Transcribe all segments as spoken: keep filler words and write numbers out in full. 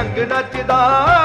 ਅੰਗ ਨੱਚਦਾ।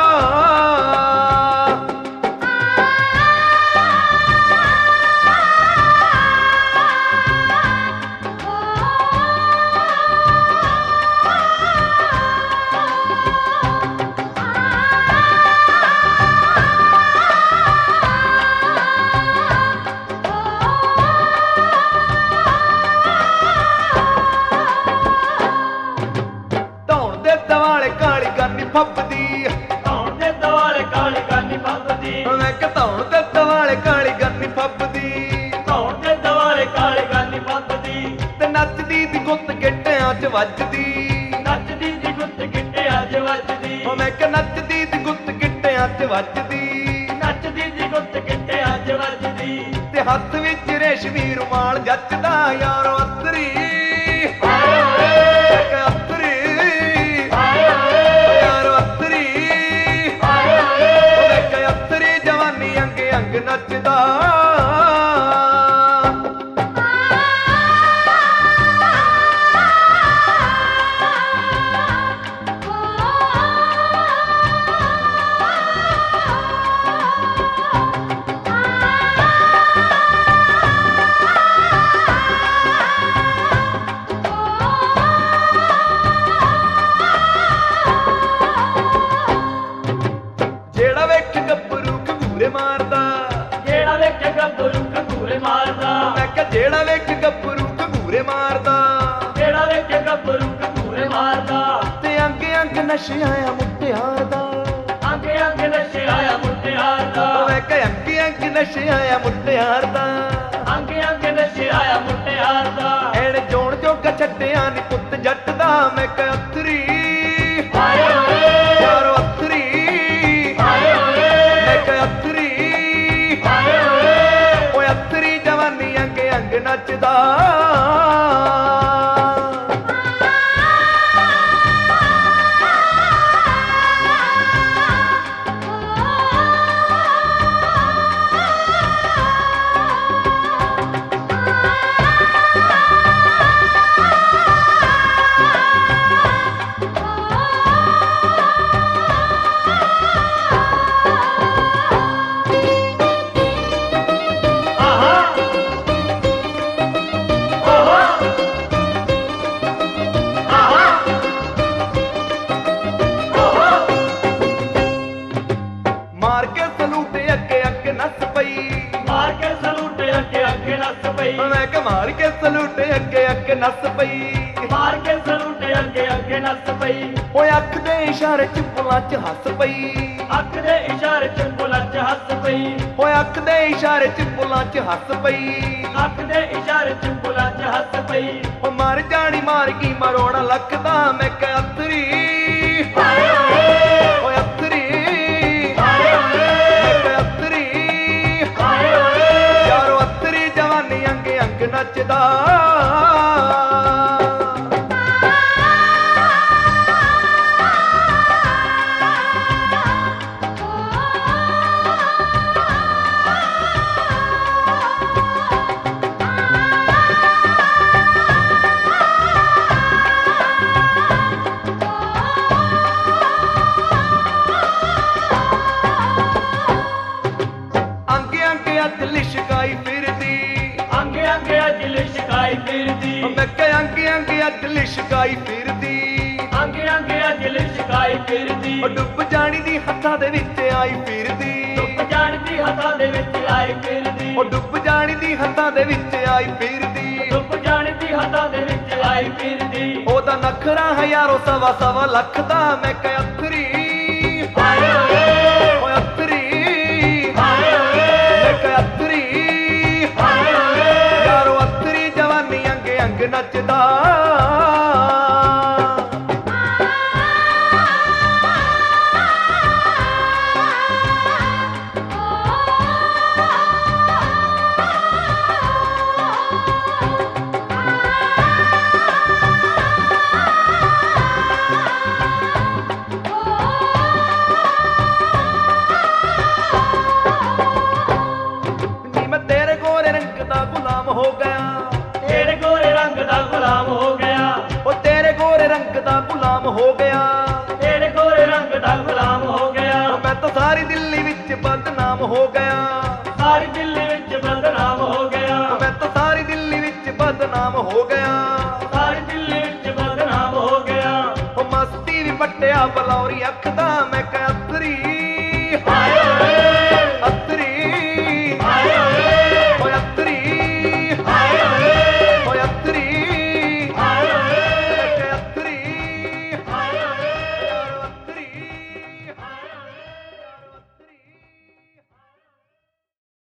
ਫੱਬਦੀ ਧੌਣ ਦੇ ਦੁਆਲੇ ਕਾਲੀ ਗਾਨੀ ਫੱਬਦੀ। ਮੈਂ ਕਿ ਧੌਣ ਦੇ ਦੁਆਲੇ ਕਾਲੀ ਗਾਨੀ ਫੱਬਦੀ। ਧੌਣ ਦੇ ਦੁਆਲੇ ਕਾਲੀ ਗਾਨੀ ਫੱਬਦੀ। ਤੇ ਨੱਚਦੀ ਦੀ ਗੁੱਤ ਗਿੱਟਿਆਂ 'ਚ ਵੱਜਦੀ। ਨੱਚਦੀ ਦੀ ਗੁੱਤ ਗਿੱਟਿਆਂ 'ਚ ਵੱਜਦੀ। ਮੈਂ ਕਿ ਨੱਚਦੀ ਦੀ ਗੁੱਤ ਗਿੱਟਿਆਂ 'ਚ ਵੱਜਦੀ। ਨੱਚਦੀ ਦੀ ਗੁੱਤ ਗਿੱਟਿਆਂ 'ਚ ਵੱਜਦੀ। ਤੇ ਹੱਥ ਵਿੱਚ ਰੇਸ਼ਮੀ ਰੁਮਾਲ ਜੱਚਦਾ ਯਾਰੋ ਅਤਰੀ। ਨੱਚਦਾ ਜਿਹੜਾ ਵੇਖ ਗੱਭਰੂ ਘੂਰੇ ਮਾਰਦਾ। ਜਿਹੜਾ ਵੇਖ ਗੱਭਰੂ ਘੂਰੇ ਮਾਰਦਾ। ਮੈਂ ਕਿਹਾ ਜਿਹੜਾ ਵੇਖ ਗੱਭਰੂ ਘੂਰੇ ਮਾਰਦਾ। ਜਿਹੜਾ ਵੇਖ ਗੱਭਰੂ ਘੂਰੇ ਮਾਰਦਾ। ਤੇ ਅੰਗ ਅੰਗ ਨਸ਼ਿਆਂ ਆ ਮੁਟਿਆਰ ਦਾ। ਅੰਗ ਅੰਗ ਨਸ਼ਿਆਂ ਆ ਮੁਟਿਆਰ ਦਾ। ਮੈਂ ਕਿਹਾ ਅੰਗ ਅੰਗ ਨਸ਼ਿਆਂ ਆ ਮੁਟਿਆਰ ਦਾ। ਅੰਗ ਅੰਗ ਨਸ਼ਿਆਂ ਆ ਮੁਟਿਆਰ ਦਾ। ਐਣ ਜੋਣ ਜੋਗਾ ਛੱਡਿਆ ਨੀ ਪੁੱਤ ਜੱਟ ਦਾ। ਮੈਂ ਕਿਹਾ ਅਥਰੀ ਹਾਏ ਓਏ ਯਾਰੋ ਅਥਰੀ। ਹਾਏ ਓਏ ਮੈਂ ਕਿਹਾ ਅਥਰੀ ਹਾਏ ਓਏ ਓਏ ਅਥਰੀ ਜਵਾਨੀ ਅੰਗ ਅੰਗ ਨੱਚਦਾ। ਮਾਰ ਕੇ ਸਲੂਟ ਅੱਗੇ ਅੱਗੇ ਨੱਸ ਪਈ। ਮਾਰ ਕੇ ਸਲੂਟ ਅੱਗੇ ਅੱਗੇ ਨੱਸ ਪਈ। ਮੈਂ ਕਿ ਮਾਰ ਕੇ ਸਲੂਟ ਅੱਗੇ ਅੱਗੇ ਨੱਸ ਪਈ। ਮਾਰ ਕੇ ਸਲੂਟ ਅੱਗੇ ਅੱਗੇ ਨੱਸ ਪਈ। ਓਏ ਅੱਖ ਦੇ ਇਸ਼ਾਰੇ ਚ ਬੁੱਲਾਂ ਚ ਹੱਸ ਪਈ। ਅੱਖ ਦੇ ਇਸ਼ਾਰੇ ਚ ਬੁੱਲਾਂ ਚ ਹੱਸ ਪਈ। ਓਏ ਅੱਖ ਦੇ ਇਸ਼ਾਰੇ ਚ ਬੁੱਲਾਂ ਚ ਹੱਸ ਪਈ। ਅੱਖ ਦੇ ਇਸ਼ਾਰੇ ਚ ਬੁੱਲਾਂ ਚ ਹੱਸ ਪਈ। ਓ ਮਰ ਜਾਣੀ ਮਾਰ ਗਈ ਮਰੋੜਾ ਲੱਖਦਾ। ਮੈਂ ਕਿ ਅਥਰੀ ਹਾਏ ਓਏ ਓਏ ਅਥਰੀ ਹਾਏ ਓਏ ਮੈਂ ਕਿ ਅਥਰੀ ਹਾਏ ਓਏ ਯਾਰੋ ਅਥਰੀ ਜਵਾਨੀ ਅੰਗ ਅੰਗ ਨੱਚਦਾ। ਅੰਗ ਅੰਗ ਅੱਧ ਲਿਸ਼ਕਾਈ ਫਿਰਦੀ। ਅੰਗ ਅੰਗ ਅੱਜ ਲਿਸ਼ਕਾਈ ਫਿਰਦੀ। ਮੈਂ ਕਿਹਾ ਅੰਗ ਅੰਗ ਅੱਧ ਲਿਸ਼ਕਾਈ ਫਿਰਦੀ। ਅੰਗ ਅੰਗ ਅੱਜ ਲਿਸ਼ਕਾਈ ਫਿਰਦੀ। ਓ ਡੁੱਬ ਜਾਣੀ ਦੀ ਹੱਥਾਂ ਦੇ ਵਿੱਚ ਆਈ ਫਿਰਦੀ। ਡੁੱਬ ਜਾਣਦੀ ਹੱਥਾਂ ਦੇ ਵਿੱਚ ਆਈ ਫਿਰਦੀ। ਓ ਡੁੱਬ ਜਾਣੀ ਦੀ ਹੱਥਾਂ ਦੇ ਵਿੱਚ ਆਈ ਫਿਰਦੀ। ਡੁੱਬ ਜਾਣਦੀ ਹੱਥਾਂ ਦੇ ਵਿੱਚ ਆਈ ਫਿਰਦੀ। ਉਹਦਾ ਨਖਰਾ ਹਜ਼ਾਰੋ ਸਵਾ ਸਵਾ ਲੱਖ ਦਾ। ਮੈਂ ਕਿਹਾ ਅਥਰੀ ਹਾਏ ਓਏ ਓਏ ਅਥਰੀ ਹਾਏ ਓਏ ਮੈਂ ਕਿਹਾ ਅਥਰੀ ਹਾਏ ਓਏ ਯਾਰੋ ਅਥਰੀ ਜਵਾਨੀ ਅੰਗ ਅੰਗ ਨੱਚਦਾ। ਨੀ ਮੈਂ ਤੇਰੇ ਗੋਰੇ ਰੰਗ ਦਾ ਗੁਲਾਮ ਹੋ ਗਿਆ। ਤੇਰੇ ਗੋਰੇ ਰੰਗ ਦਾ ਗੁਲਾਮ ਹੋ ਗਿਆ। ਓ ਤੇਰੇ ਗੋਰੇ ਰੰਗ ਦਾ ਗੁਲਾਮ ਹੋ ਗਿਆ। ਤੇਰੇ ਗੋਰੇ ਰੰਗ ਗੁਲਾਮ ਹੋ ਗਿਆ। ਸਾਰੇ ਦਿੱਲੀ ਵਿੱਚ ਬਦਨਾਮ ਹੋ ਗਿਆ। ਉਹ ਮਸਤੀ ਵੀ ਪੱਟਿਆ ਬਲੌਰੀ ਅੱਖ ਦਾ, ਮੈਂ